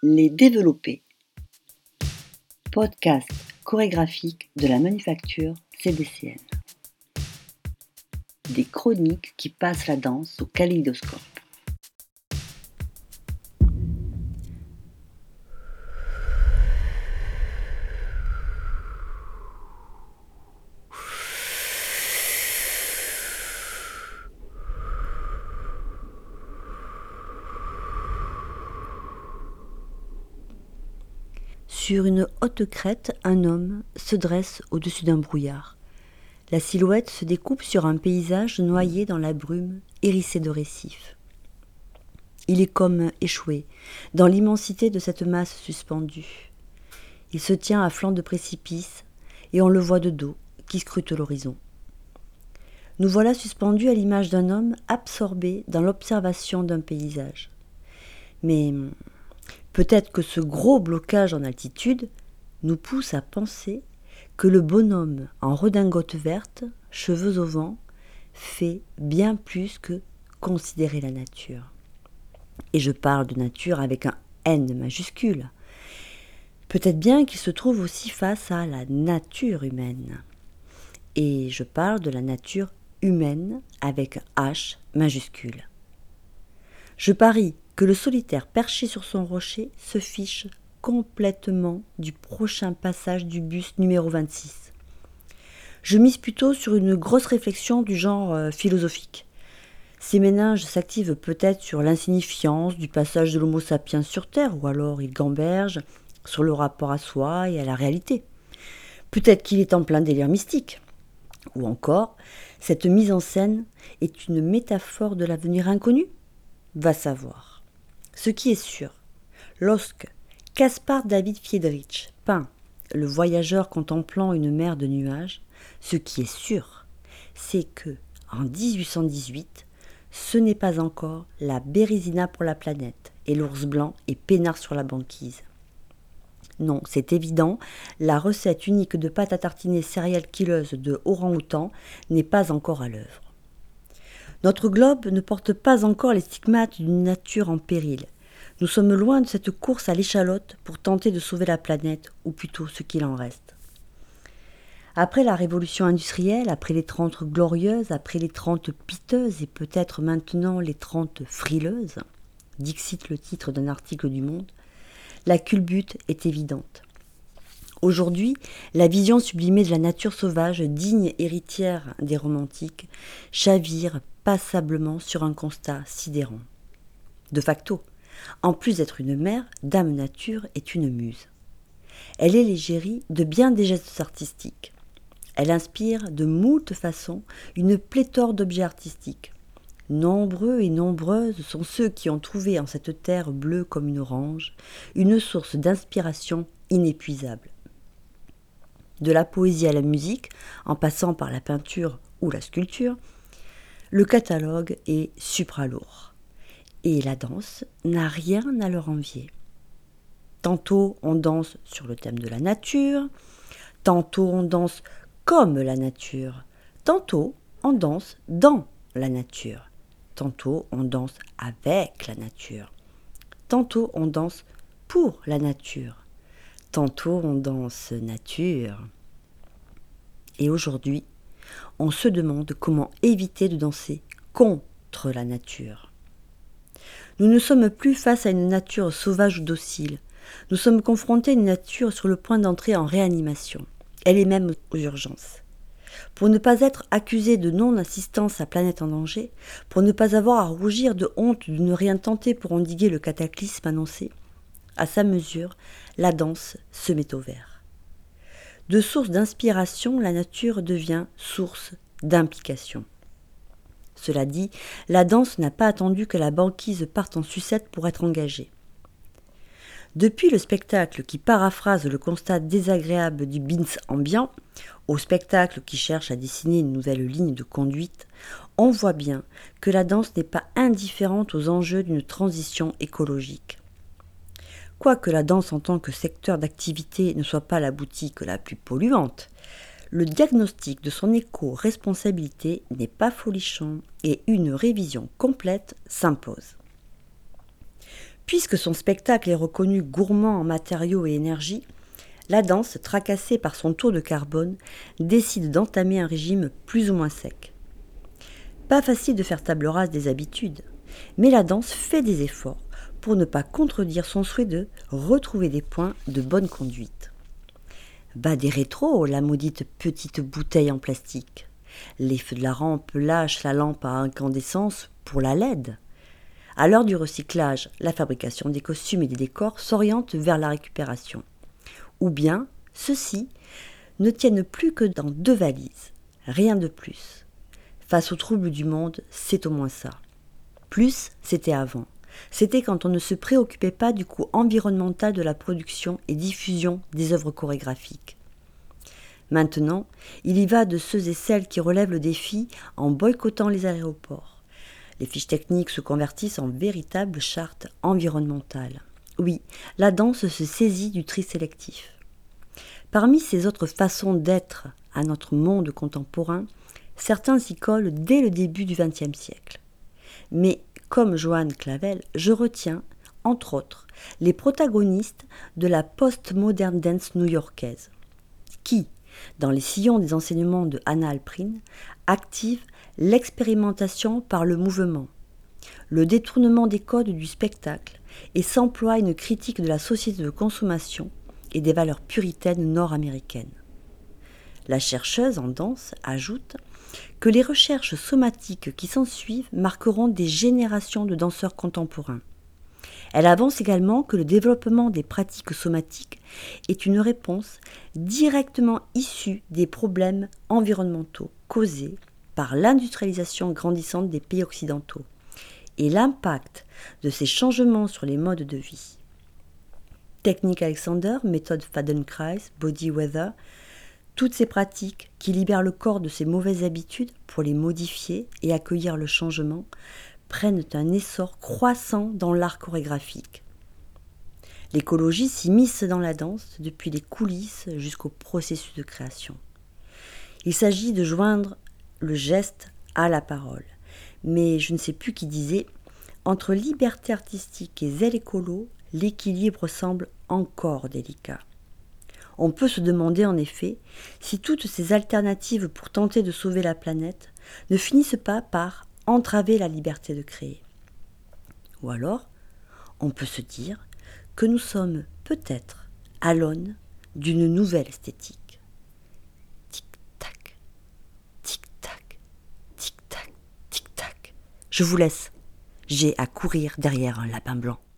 Les développer. Podcast chorégraphique de la manufacture CDCN. Des chroniques qui passent la danse au kaléidoscope. Sur une haute crête, un homme se dresse au-dessus d'un brouillard. La silhouette se découpe sur un paysage noyé dans la brume hérissée de récifs. Il est comme échoué dans l'immensité de cette masse suspendue. Il se tient à flanc de précipice et on le voit de dos qui scrute l'horizon. Nous voilà suspendus à l'image d'un homme absorbé dans l'observation d'un paysage. Mais peut-être que ce gros blocage en altitude nous pousse à penser que le bonhomme en redingote verte, cheveux au vent, fait bien plus que considérer la nature. Et je parle de nature avec un N majuscule. Peut-être bien qu'il se trouve aussi face à la nature humaine. Et je parle de la nature humaine avec un H majuscule. Je parie que le solitaire perché sur son rocher se fiche complètement du prochain passage du bus numéro 26. Je mise plutôt sur une grosse réflexion du genre philosophique. Ses méninges s'activent peut-être sur l'insignifiance du passage de l'homo sapiens sur Terre, ou alors il gamberge sur le rapport à soi et à la réalité. Peut-être qu'il est en plein délire mystique. Ou encore, cette mise en scène est une métaphore de l'avenir inconnu ? Va savoir. Ce qui est sûr, lorsque Caspar David Friedrich peint le voyageur contemplant une mer de nuages, ce qui est sûr, c'est que en 1818, ce n'est pas encore la Bérésina pour la planète et l'ours blanc est peinard sur la banquise. Non, c'est évident, la recette unique de pâte à tartiner céréales killeuse de orang-outan n'est pas encore à l'œuvre. Notre globe ne porte pas encore les stigmates d'une nature en péril. Nous sommes loin de cette course à l'échalote pour tenter de sauver la planète, ou plutôt ce qu'il en reste. Après la révolution industrielle, après les 30 glorieuses, après les 30 piteuses et peut-être maintenant les 30 frileuses, dixit le titre d'un article du Monde, la culbute est évidente. Aujourd'hui, la vision sublimée de la nature sauvage, digne héritière des romantiques, chavire passablement sur un constat sidérant. De facto, en plus d'être une mère, Dame Nature est une muse. Elle est l'égérie de bien des gestes artistiques. Elle inspire de moult façons une pléthore d'objets artistiques. Nombreux et nombreuses sont ceux qui ont trouvé en cette terre bleue comme une orange une source d'inspiration inépuisable. De la poésie à la musique, en passant par la peinture ou la sculpture, le catalogue est supralourd. Et la danse n'a rien à leur envier. Tantôt on danse sur le thème de la nature, tantôt on danse comme la nature, tantôt on danse dans la nature, tantôt on danse avec la nature, tantôt on danse pour la nature, tantôt on danse nature. Et aujourd'hui, on se demande comment éviter de danser contre la nature. Nous ne sommes plus face à une nature sauvage ou docile. Nous sommes confrontés à une nature sur le point d'entrer en réanimation. Elle est même aux urgences. Pour ne pas être accusé de non-assistance à Planète en danger, pour ne pas avoir à rougir de honte de ne rien tenter pour endiguer le cataclysme annoncé, à sa mesure, la danse se met au vert. De source d'inspiration, la nature devient source d'implication. Cela dit, la danse n'a pas attendu que la banquise parte en sucette pour être engagée. Depuis le spectacle qui paraphrase le constat désagréable du bins ambiant, au spectacle qui cherche à dessiner une nouvelle ligne de conduite, on voit bien que la danse n'est pas indifférente aux enjeux d'une transition écologique. Quoique la danse en tant que secteur d'activité ne soit pas la boutique la plus polluante, le diagnostic de son éco-responsabilité n'est pas folichon et une révision complète s'impose. Puisque son spectacle est reconnu gourmand en matériaux et énergie, la danse, tracassée par son taux de carbone, décide d'entamer un régime plus ou moins sec. Pas facile de faire table rase des habitudes, mais la danse fait des efforts pour ne pas contredire son souhait de retrouver des points de bonne conduite. Bas des rétros, la maudite petite bouteille en plastique. Les feux de la rampe lâchent la lampe à incandescence pour la LED. À l'heure du recyclage, la fabrication des costumes et des décors s'oriente vers la récupération. Ou bien, ceux-ci ne tiennent plus que dans 2 valises. Rien de plus. Face aux troubles du monde, c'est au moins ça. Plus, c'était avant. C'était quand on ne se préoccupait pas du coût environnemental de la production et diffusion des œuvres chorégraphiques. Maintenant, il y va de ceux et celles qui relèvent le défi en boycottant les aéroports. Les fiches techniques se convertissent en véritables chartes environnementales. Oui, la danse se saisit du tri sélectif. Parmi ces autres façons d'être à notre monde contemporain, certains s'y collent dès le début du XXe siècle. Mais, comme Joanne Clavel, je retiens, entre autres, les protagonistes de la post-modern dance new-yorkaise, qui, dans les sillons des enseignements de Hannah Alprin, active l'expérimentation par le mouvement, le détournement des codes du spectacle et s'emploie une critique de la société de consommation et des valeurs puritaines nord-américaines. La chercheuse en danse ajoute que les recherches somatiques qui s'ensuivent marqueront des générations de danseurs contemporains. Elle avance également que le développement des pratiques somatiques est une réponse directement issue des problèmes environnementaux causés par l'industrialisation grandissante des pays occidentaux et l'impact de ces changements sur les modes de vie. Technique Alexander, méthode Feldenkrais, Body Weather, toutes ces pratiques qui libèrent le corps de ses mauvaises habitudes pour les modifier et accueillir le changement prennent un essor croissant dans l'art chorégraphique. L'écologie s'immisce dans la danse depuis les coulisses jusqu'au processus de création. Il s'agit de joindre le geste à la parole. Mais je ne sais plus qui disait « Entre liberté artistique et zèle écolo, l'équilibre semble encore délicat ». On peut se demander en effet si toutes ces alternatives pour tenter de sauver la planète ne finissent pas par entraver la liberté de créer. Ou alors, on peut se dire que nous sommes peut-être à l'aune d'une nouvelle esthétique. Tic-tac, tic-tac, tic-tac, tic-tac. Je vous laisse, j'ai à courir derrière un lapin blanc.